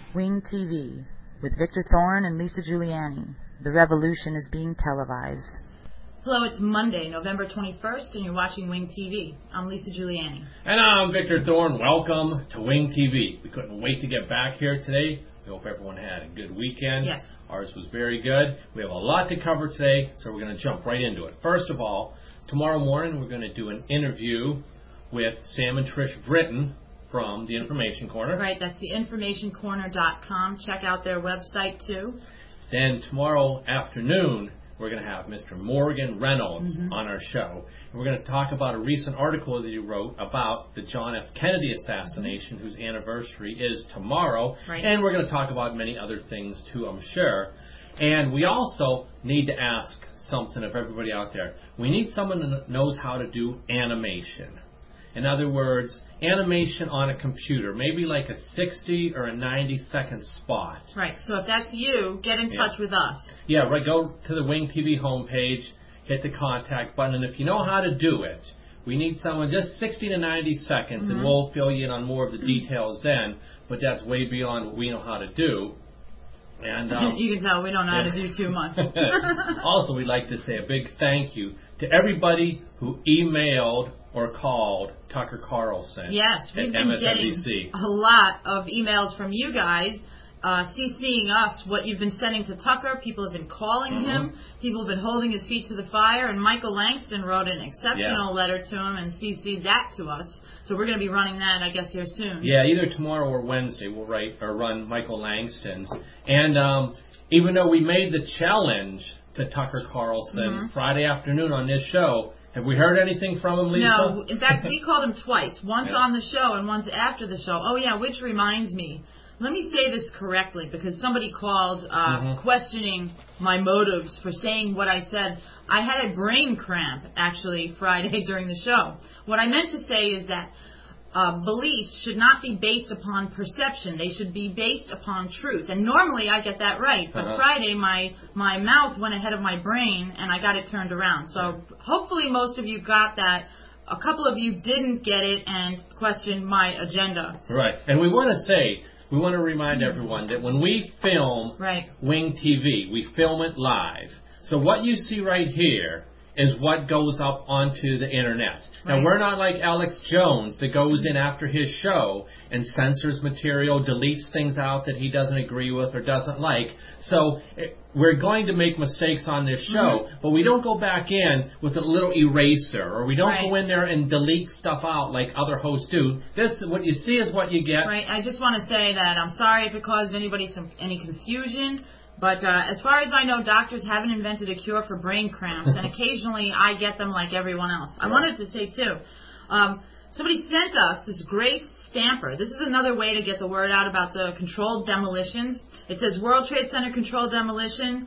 Wing TV with Victor Thorne and Lisa Giuliani. The revolution is being televised. Hello, it's Monday, November 21st, and you're watching Wing TV. I'm Lisa Giuliani. And I'm Victor Thorne. Welcome to Wing TV. We couldn't wait to get back here today. We hope everyone had a good weekend. Yes. Ours was very good. We have a lot to cover today, so we're going to jump right into it. First of all, tomorrow morning we're going to do an interview with Sam and Trish Britton from The Information Corner. Right, that's theinformationcorner.com. Check out their website, too. Then tomorrow afternoon, we're going to have Mr. Morgan Reynolds on our show. And we're going to talk about a recent article that he wrote about the John F. Kennedy assassination, whose anniversary is tomorrow. Right. And we're going to talk about many other things, too, I'm sure. And we also need to ask something of everybody out there. We need someone that knows how to do animation. In other words, animation on a computer, maybe like a 60 or a 90-second spot. Right, so if that's you, get in touch with us. Yeah, right, go to the Wing TV homepage, hit the contact button, and if you know how to do it, we need someone just 60 to 90 seconds, and we'll fill you in on more of the details then, but that's way beyond what we know how to do. And you can tell we don't know how to do too much. Also, we'd like to say a big thank you to everybody who emailed or called Tucker Carlson. Yes, we've been MSNBC. getting a lot of emails from you guys CCing us what you've been sending to Tucker. People have been calling him. People have been holding his feet to the fire. And Michael Langston wrote an exceptional letter to him and CC'd that to us. So we're going to be running that, I guess, here soon. Yeah, either tomorrow or Wednesday we'll run Michael Langston's. And even though we made the challenge to Tucker Carlson Friday afternoon on this show, have we heard anything from him, Lisa? No. In fact, we called him twice. Once on the show and once after the show. Oh, yeah, which reminds me. Let me say this correctly, because somebody called questioning my motives for saying what I said. I had a brain cramp, actually, Friday during the show. What I meant to say is that beliefs should not be based upon perception. They should be based upon truth. And normally I get that right, but Friday my mouth went ahead of my brain and I got it turned around. So hopefully most of you got that. A couple of you didn't get it and questioned my agenda. Right. And we want to remind everyone that when we film Wing TV, we film it live. So what you see right here is what goes up onto the Internet. Now, we're not like Alex Jones that goes in after his show and censors material, deletes things out that he doesn't agree with or doesn't like. So we're going to make mistakes on this show, but we don't go back in with a little eraser, or we don't go in there and delete stuff out like other hosts do. What you see is what you get. Right. I just want to say that I'm sorry if it caused anybody any confusion. But as far as I know, doctors haven't invented a cure for brain cramps, and occasionally I get them like everyone else. I wanted to say, too, somebody sent us this great stamper. This is another way to get the word out about the controlled demolitions. It says World Trade Center controlled demolition,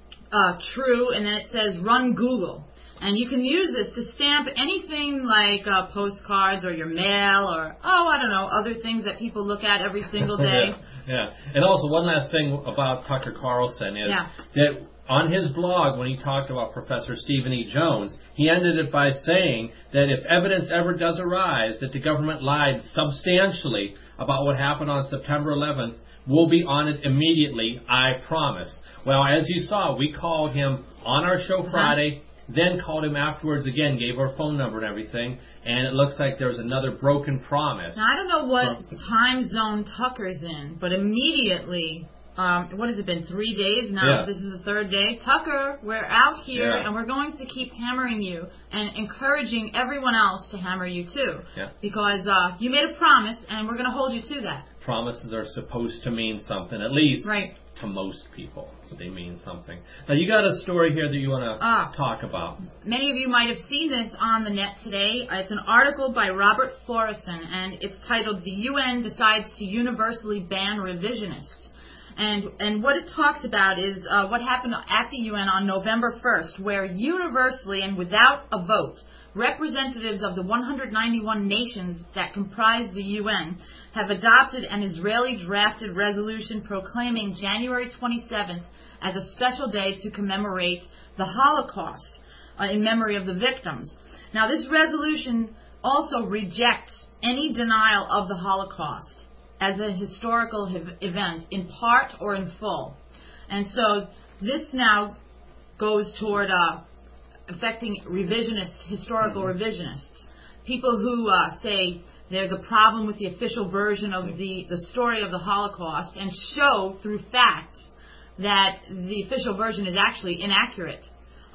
true, and then it says run Google. And you can use this to stamp anything like postcards or your mail or, I don't know, other things that people look at every single day. Yeah. And also, one last thing about Tucker Carlson is that on his blog, when he talked about Professor Stephen E. Jones, he ended it by saying that if evidence ever does arise that the government lied substantially about what happened on September 11th, we'll be on it immediately, I promise. Well, as you saw, we called him on our show Friday, then called him afterwards again, gave our phone number and everything, and it looks like there's another broken promise. Now, I don't know what time zone Tucker's in, but immediately, what has it been, 3 days now? Yeah. This is the third day. Tucker, we're out here, and we're going to keep hammering you and encouraging everyone else to hammer you, too. Yeah. Because you made a promise, and we're going to hold you to that. Promises are supposed to mean something, at least to most people. They mean something. Now, you got a story here that you want to talk about. Many of you might have seen this on the net today. It's an article by Robert Thoresen, and it's titled, "The UN Decides to Universally Ban Revisionists." And what it talks about is what happened at the UN on November 1st, where universally and without a vote, representatives of the 191 nations that comprise the UN have adopted an Israeli-drafted resolution proclaiming January 27th as a special day to commemorate the Holocaust in memory of the victims. Now, this resolution also rejects any denial of the Holocaust. as a historical event, in part or in full. And so this now goes toward affecting historical revisionists. People who say there's a problem with the official version of the story of the Holocaust and show through facts that the official version is actually inaccurate,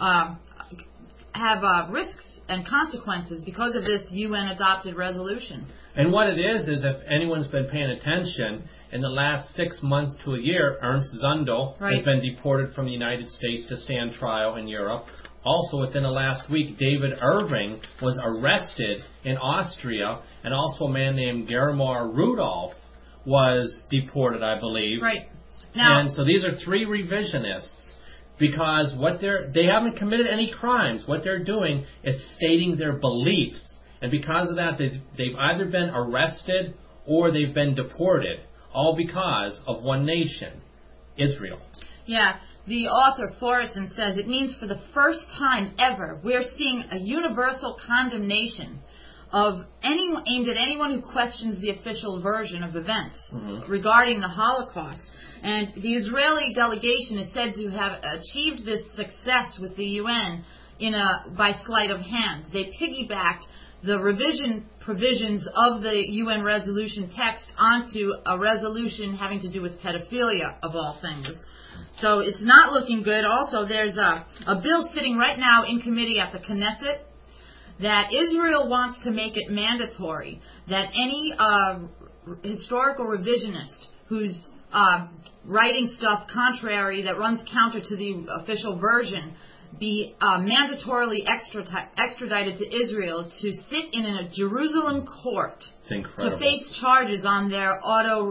have risks and consequences because of this UN-adopted resolution. And what it is if anyone's been paying attention, in the last 6 months to a year, Ernst Zundel has been deported from the United States to stand trial in Europe. Also, within the last week, David Irving was arrested in Austria, and also a man named Germar Rudolph was deported, I believe. Right. Now, and so these are 3 revisionists, because they haven't committed any crimes. What they're doing is stating their beliefs. And because of that, they've either been arrested or they've been deported, all because of one nation, Israel. Yeah. The author, Forreston, says it means for the first time ever we're seeing a universal condemnation aimed at anyone who questions the official version of events regarding the Holocaust. And the Israeli delegation is said to have achieved this success with the UN by sleight of hand. They piggybacked the revision provisions of the UN resolution text onto a resolution having to do with pedophilia, of all things. So it's not looking good. Also, there's a bill sitting right now in committee at the Knesset that Israel wants to make it mandatory that any historical revisionist who's writing stuff contrary, that runs counter to the official version, be mandatorily extradited to Israel to sit in a Jerusalem court to face charges on their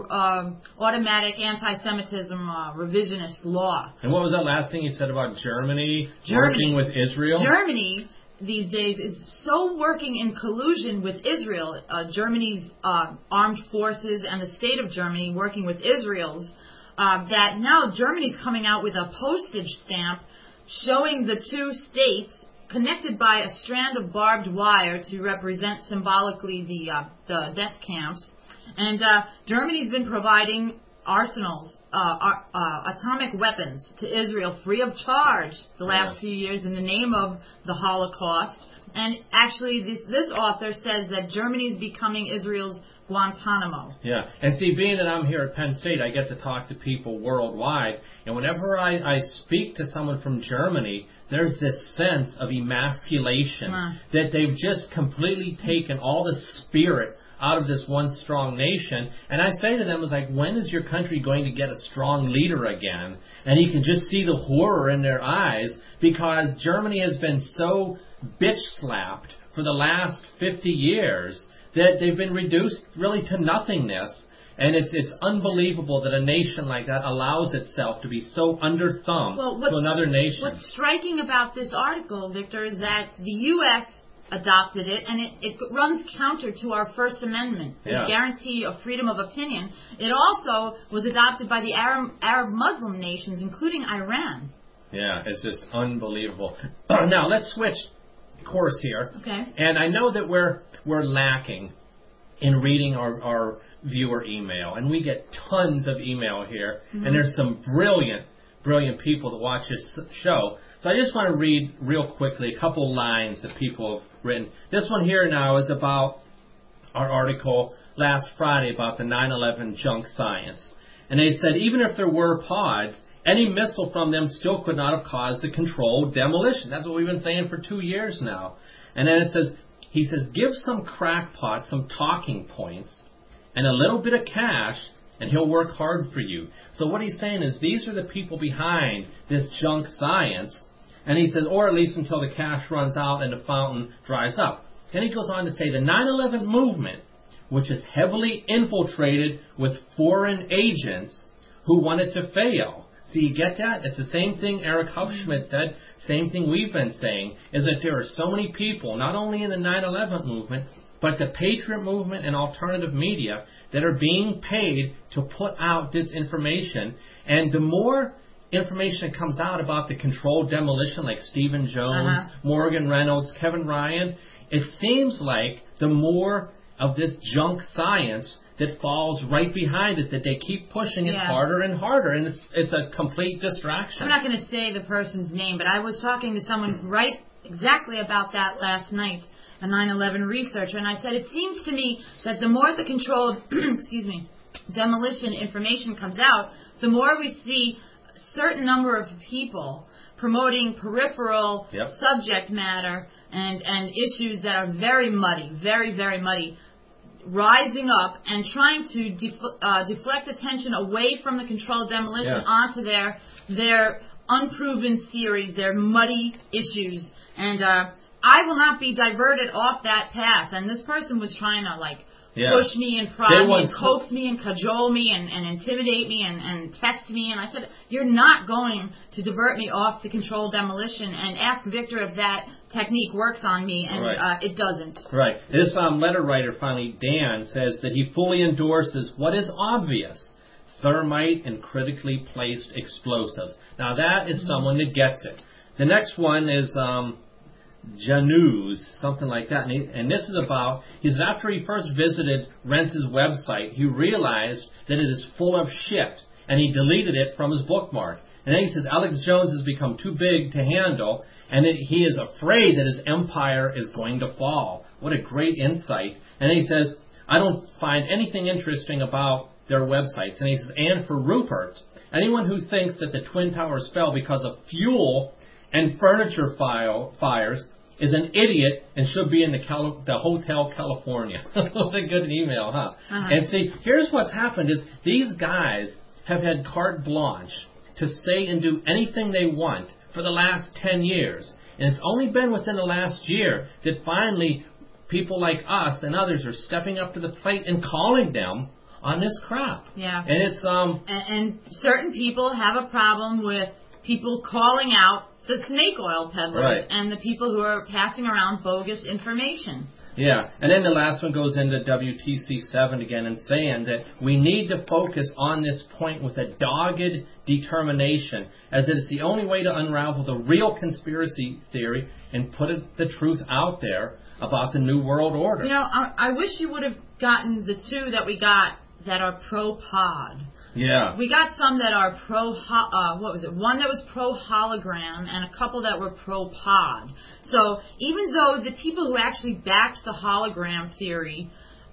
automatic anti-Semitism revisionist law. And what was that last thing you said about Germany working with Israel? Germany these days is so working in collusion with Israel, Germany's armed forces and the state of Germany working with Israel's, that now Germany's coming out with a postage stamp showing the 2 states connected by a strand of barbed wire to represent symbolically the death camps. And Germany's been providing arsenals, atomic weapons to Israel free of charge the last few years in the name of the Holocaust. And actually this author says that Germany's becoming Israel's Guantanamo. Yeah, and see, being that I'm here at Penn State, I get to talk to people worldwide, and whenever I speak to someone from Germany, there's this sense of emasculation, that they've just completely taken all the spirit out of this one strong nation. And I say to them, it's like, when is your country going to get a strong leader again? And you can just see the horror in their eyes, because Germany has been so bitch-slapped for the last 50 years that they've been reduced really to nothingness. And it's unbelievable that a nation like that allows itself to be so under thumb to another nation. What's striking about this article, Victor, is that the U.S. adopted it, and it runs counter to our First Amendment, the guarantee of freedom of opinion. It also was adopted by the Arab Muslim nations, including Iran. Yeah, it's just unbelievable. Now, let's switch course here. Okay. And I know that we're lacking in reading our viewer email, and we get tons of email here, and there's some brilliant people that watch this show. So I just want to read real quickly a couple lines that people have written. This one here now is about our article last Friday about the 9/11 junk science. And they said, even if there were pods, any missile from them still could not have caused the controlled demolition. That's what we've been saying for 2 years now. And then he says, give some crackpot some talking points and a little bit of cash, and he'll work hard for you. So what he's saying is these are the people behind this junk science. And he says, or at least until the cash runs out and the fountain dries up. And he goes on to say the 9/11 movement, which is heavily infiltrated with foreign agents who want it to fail. So you get that? It's the same thing Eric Hupschmidt said, same thing we've been saying, is that there are so many people, not only in the 9/11 movement, but the Patriot movement and alternative media that are being paid to put out this information. And the more information that comes out about the controlled demolition, like Stephen Jones, Morgan Reynolds, Kevin Ryan, it seems like the more of this junk science that falls right behind it, that they keep pushing it harder and harder, and it's a complete distraction. I'm not going to say the person's name, but I was talking to someone exactly about that last night, a 9/11 researcher, and I said, it seems to me that the more the controlled demolition information comes out, the more we see a certain number of people promoting peripheral subject matter and issues that are very muddy, very, very muddy, rising up and trying to deflect attention away from the controlled demolition onto their unproven theories, their muddy issues. And I will not be diverted off that path. And this person was trying to, push me and prod me and coax me and cajole me and intimidate me and test me. And I said, you're not going to divert me off the controlled demolition, and ask Victor if that technique works on me, and it doesn't. Right. This letter writer, finally, Dan, says that he fully endorses what is obvious: thermite and critically placed explosives. Now, that is someone that gets it. The next one is Janus, something like that. And this is about, he says, after he first visited Rentz's website, he realized that it is full of shit, and he deleted it from his bookmark. And then he says Alex Jones has become too big to handle, and that he is afraid that his empire is going to fall. What a great insight. And then he says, I don't find anything interesting about their websites. And he says, and for Rupert, anyone who thinks that the Twin Towers fell because of fuel and furniture fires is an idiot and should be in the Hotel California. What a good email, huh? And see, here's what's happened is these guys have had carte blanche to say and do anything they want for the last 10 years. And it's only been within the last year that finally people like us and others are stepping up to the plate and calling them on this crap. Yeah. And it's and certain people have a problem with people calling out the snake oil peddlers and the people who are passing around bogus information. Yeah, and then the last one goes into WTC7 again and saying that we need to focus on this point with a dogged determination, as it is the only way to unravel the real conspiracy theory and put the truth out there about the New World Order. You know, I wish you would have gotten the two that we got that are pro-pod. Yeah. We got some that are one that was pro-hologram and a couple that were pro-pod. So even though the people who actually backed the hologram theory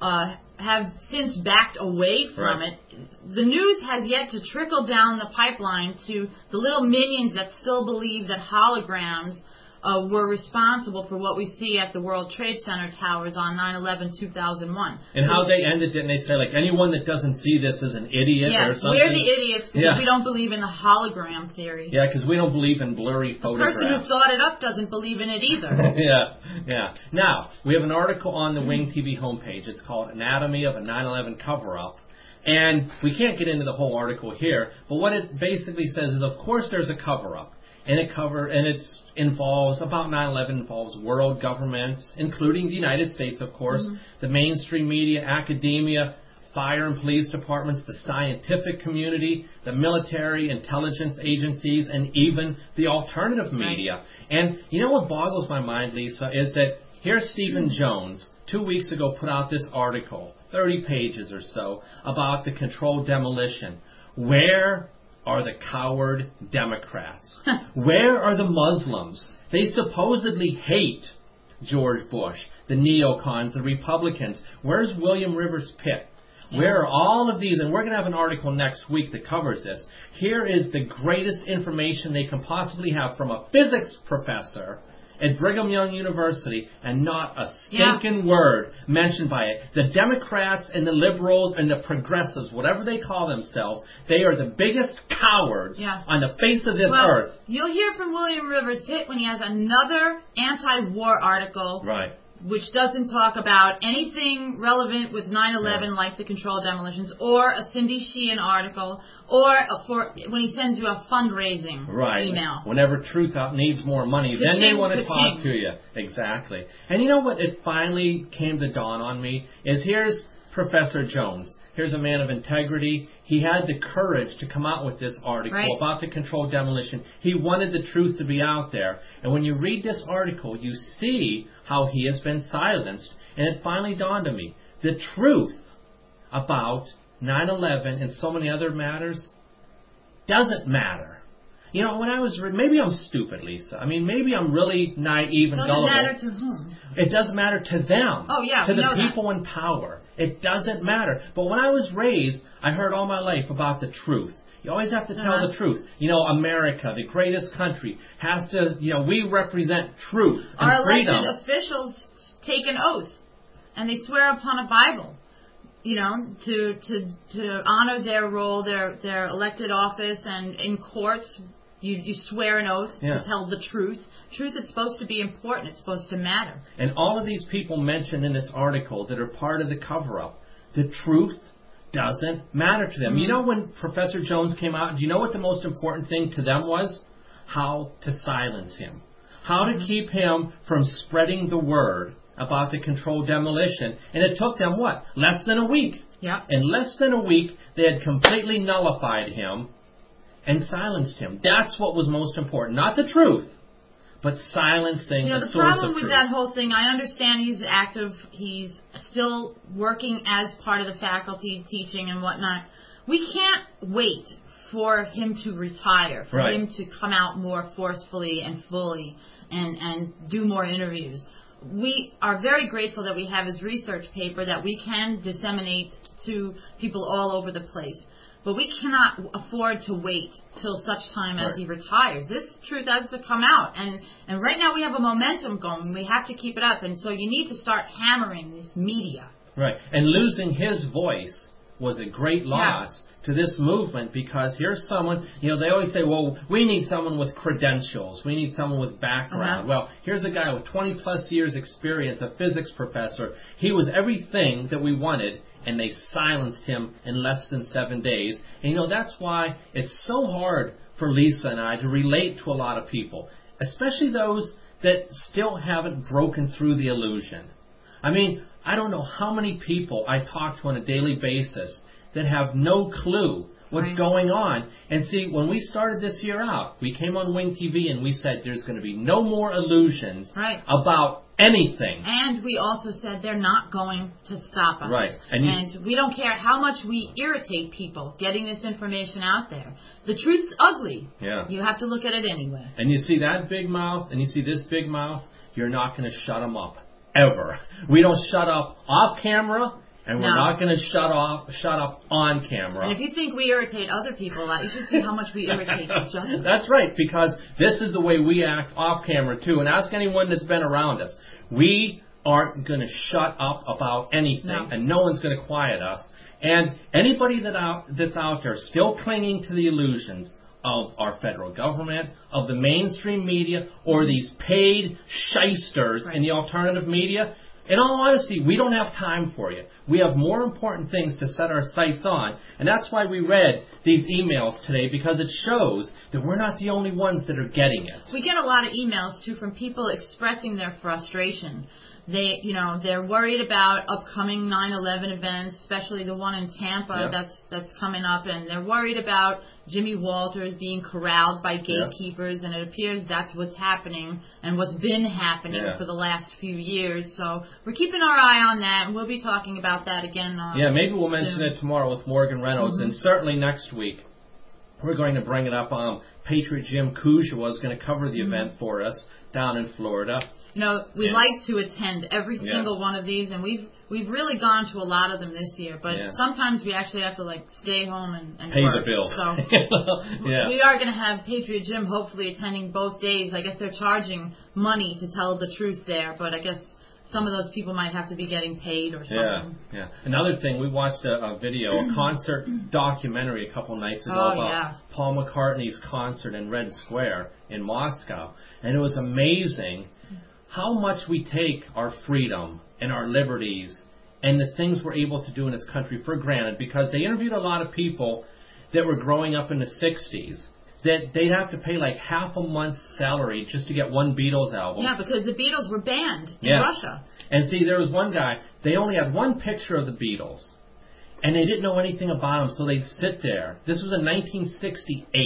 have since backed away from it, the news has yet to trickle down the pipeline to the little minions that still believe that holograms were responsible for what we see at the World Trade Center towers on 9/11/2001. And how they ended, didn't they say, anyone that doesn't see this is an idiot or something? Yeah, we're the idiots because we don't believe in the hologram theory. Yeah, because we don't believe in blurry photographs. The person who thought it up doesn't believe in it either. Yeah. Now, we have an article on the Wing TV homepage. It's called Anatomy of a 9/11 Cover-Up. And we can't get into the whole article here, but what it basically says is, of course, there's a cover-up. And it involves, about 9/11 involves world governments, including the United States, of course, the mainstream media, academia, fire and police departments, the scientific community, the military, intelligence agencies, and even the alternative media. And you know what boggles my mind, Lisa, is that here's Stephen Jones, 2 weeks ago, put out this article, 30 pages or so, about the controlled demolition. Where are the coward Democrats? Where are the Muslims? They supposedly hate George Bush, the neocons, the Republicans. Where's William Rivers Pitt? Where are all of these? And we're going to have an article next week that covers this. Here is the greatest information they can possibly have from a physics professor at Brigham Young University, and not a stinking word mentioned by it. The Democrats and the liberals and the progressives, whatever they call themselves, they are the biggest cowards on the face of this earth. You'll hear from William Rivers Pitt when he has another anti-war article, which doesn't talk about anything relevant with 9/11 like the controlled demolitions, or a Cindy Sheehan article, or when he sends you a fundraising email. Whenever Truth Out needs more money, then they want to talk to you. Exactly. And you know what it finally came to dawn on me is, here's Professor Jones. Here's a man of integrity. He had the courage to come out with this article about the controlled demolition. He wanted the truth to be out there. And when you read this article, you see how he has been silenced. And it finally dawned on me. The truth about 9/11 and so many other matters doesn't matter. You know, when I was maybe I'm stupid, Lisa. I mean, maybe I'm really naive and gullible. Doesn't matter to whom? It doesn't matter to them. Oh, yeah, to the people in power. It doesn't matter. But when I was raised, I heard all my life about the truth. You always have to tell the truth. You know, America, the greatest country, has to, you know, we represent truth and freedom. Our elected officials take an oath, and they swear upon a Bible, you know, to honor their role, their elected office, and in courts, you swear an oath to tell the truth. Truth is supposed to be important. It's supposed to matter. And all of these people mentioned in this article that are part of the cover-up, the truth doesn't matter to them. Mm-hmm. You know, when Professor Jones came out, do you know what the most important thing to them was? How to silence him. How to keep him from spreading the word about the controlled demolition. And it took them, what? Less than a week. Yeah. In less than a week, they had completely nullified him and silenced him. That's what was most important. Not the truth, but silencing the source of truth. The problem with that whole thing, I understand he's active, he's still working as part of the faculty, teaching and whatnot. We can't wait for him to retire, for him to come out more forcefully and fully and do more interviews. We are very grateful that we have his research paper that we can disseminate to people all over the place. But we cannot afford to wait till such time as he retires. This truth has to come out. And right now we have a momentum going. We have to keep it up. And so you need to start hammering this media. Right. And losing his voice was a great loss to this movement, because here's someone, you know, they always say, well, we need someone with credentials. We need someone with background. Well, here's a guy with 20 plus years experience, a physics professor. He was everything that we wanted, and they silenced him in less than 7 days. And, you know, that's why it's so hard for Lisa and I to relate to a lot of people, especially those that still haven't broken through the illusion. I mean, I don't know how many people I talk to on a daily basis that have no clue what's going on. And see, when we started this year out, we came on Wing TV and we said there's going to be no more illusions about anything. And we also said they're not going to stop us. Right. And we don't care how much we irritate people getting this information out there. The truth's ugly. Yeah. You have to look at it anyway. And you see that big mouth and you see this big mouth, you're not going to shut them up. Ever. We don't shut up off camera. And we're not going to shut up on camera. And if you think we irritate other people a lot, you should see how much we irritate each other. That's right, because this is the way we act off camera, too. And ask anyone that's been around us. We aren't going to shut up about anything, and no one's going to quiet us. And anybody that's out there still clinging to the illusions of our federal government, of the mainstream media, or these paid shysters in the alternative media, in all honesty, we don't have time for you. We have more important things to set our sights on. And that's why we read these emails today, because it shows that we're not the only ones that are getting it. We get a lot of emails, too, from people expressing their frustration. They're worried about upcoming 9/11 events, especially the one in Tampa that's coming up, and they're worried about Jimmy Walters being corralled by gatekeepers, and it appears that's what's happening and what's been happening for the last few years. So we're keeping our eye on that, and we'll be talking about that again. Maybe we'll mention it tomorrow with Morgan Reynolds, and certainly next week we're going to bring it up. Patriot Jim Kujua is going to cover the event for us down in Florida. You know, we'd like to attend every single one of these, and we've really gone to a lot of them this year. But sometimes we actually have to stay home and pay work. the bills. So we are going to have Patriot Jim hopefully attending both days. I guess they're charging money to tell the truth there, but I guess some of those people might have to be getting paid or something. Yeah. Another thing, we watched a video, a concert documentary a couple nights ago about Paul McCartney's concert in Red Square in Moscow, and it was amazing how much we take our freedom and our liberties and the things we're able to do in this country for granted, because they interviewed a lot of people that were growing up in the 60s that they'd have to pay half a month's salary just to get one Beatles album. Yeah, because the Beatles were banned in Russia. And see, there was one guy, they only had one picture of the Beatles, and they didn't know anything about them, so they'd sit there. This was in 1968.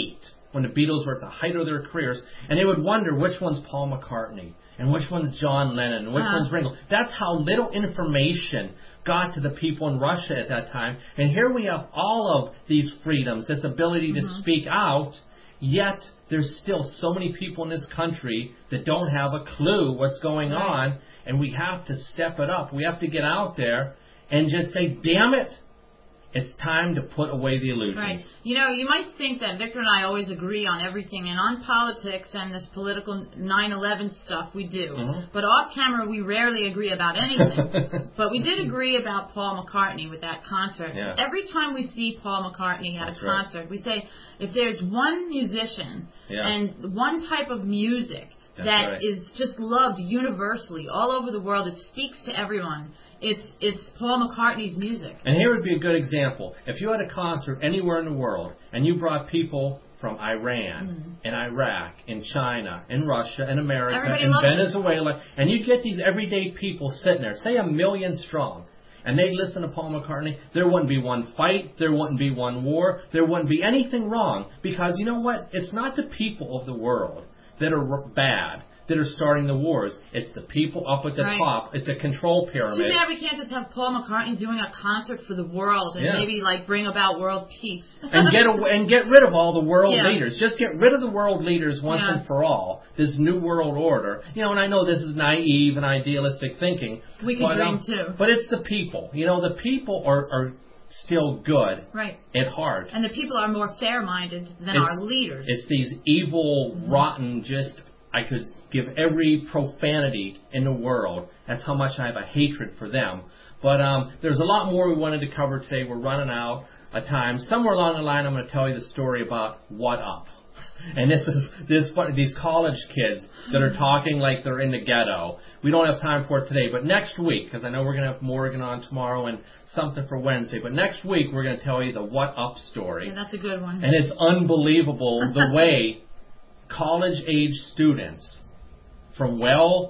when the Beatles were at the height of their careers, and they would wonder which one's Paul McCartney and which one's John Lennon and which one's Ringo. That's how little information got to the people in Russia at that time. And here we have all of these freedoms, this ability to speak out, yet there's still so many people in this country that don't have a clue what's going on, and we have to step it up. We have to get out there and just say, damn it, it's time to put away the illusions. Right. You know, you might think that Victor and I always agree on everything, and on politics and this political 9/11 stuff we do. But off camera, we rarely agree about anything. But we did agree about Paul McCartney with that concert. Yeah. Every time we see Paul McCartney at a concert, we say, if there's one musician and one type of music that is just loved universally all over the world, it speaks to everyone, it's Paul McCartney's music. And here would be a good example. If you had a concert anywhere in the world and you brought people from Iran and Iraq and China and Russia and America and Venezuela, and you'd get these everyday people sitting there, say 1 million strong, and they'd listen to Paul McCartney, there wouldn't be one fight, there wouldn't be one war, there wouldn't be anything wrong. Because you know what? It's not the people of the world that are bad, that are starting the wars. It's the people up at the top. It's a control pyramid. It's too bad we can't just have Paul McCartney doing a concert for the world and maybe like bring about world peace. and get rid of all the world leaders. Just get rid of the world leaders once and for all. This new world order. You know, and I know this is naive and idealistic thinking. We can dream too. But it's the people. You know, the people are still good at heart. And the people are more fair-minded than our leaders. It's these evil, rotten, just... I could give every profanity in the world. That's how much I have a hatred for them. But there's a lot more we wanted to cover today. We're running out of time. Somewhere along the line, I'm going to tell you the story about What Up. And this is these college kids that are talking like they're in the ghetto. We don't have time for it today, but next week, because I know we're going to have Morgan on tomorrow and something for Wednesday, but next week we're going to tell you the What Up story. Yeah, that's a good one. And it's unbelievable the way college-age students from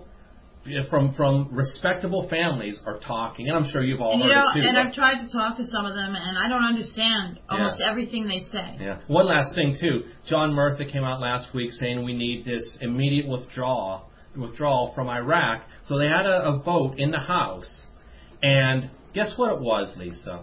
respectable families are talking. And I'm sure you've all heard it too. And I've tried to talk to some of them, and I don't understand almost everything they say. Yeah. One last thing, too. John Murtha came out last week saying we need this immediate withdrawal from Iraq. So they had a vote in the House. And guess what it was, Lisa?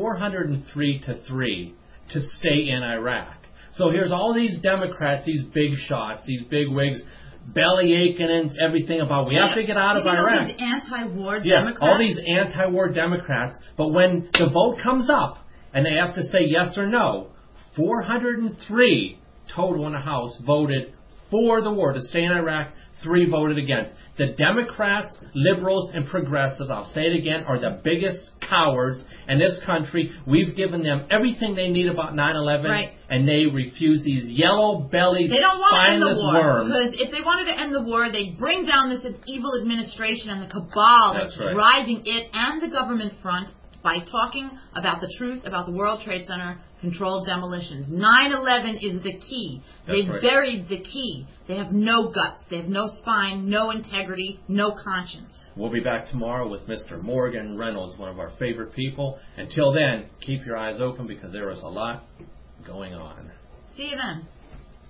403-3 to stay in Iraq. So here's all these Democrats, these big shots, these big wigs, belly aching and everything about we have to get out of Iraq. All these anti-war Democrats? All these anti-war Democrats. But when the vote comes up and they have to say yes or no, 403 total in the House voted for the war to stay in Iraq. 3 voted against. The Democrats, liberals, and progressives, I'll say it again, are the biggest cowards in this country. We've given them everything they need about 9/11, and they refuse these yellow-bellied, spineless worms. Because if they wanted to end the war, they'd bring down this evil administration and the cabal that's driving it and the government front by talking about the truth about the World Trade Center controlled demolitions. 9/11 is the key. They buried the key. They have no guts. They have no spine, no integrity, no conscience. We'll be back tomorrow with Mr. Morgan Reynolds, one of our favorite people. Until then, keep your eyes open because there is a lot going on. See you then.